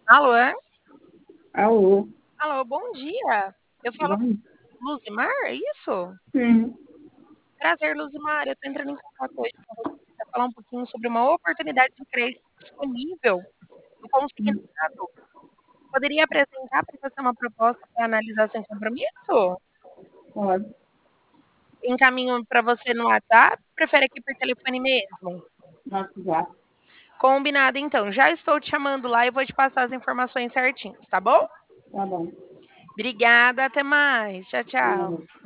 Alô? Alô, Alô, bom dia. Eu falo bom. com Luzimar, é isso? Sim, Prazer, Luzimar. Eu tô entrando em contato hoje com você para falar um pouquinho sobre uma oportunidade de crédito disponível no consignado. Poderia apresentar para você uma proposta para analisar sem compromisso? pode. Encaminho para você no WhatsApp? Prefere aqui por telefone mesmo? WhatsApp, Combinado, então. Já estou te chamando lá e vou te passar as informações certinhas, tá bom? tá bom. Obrigada, até mais. Tchau, tchau. Não.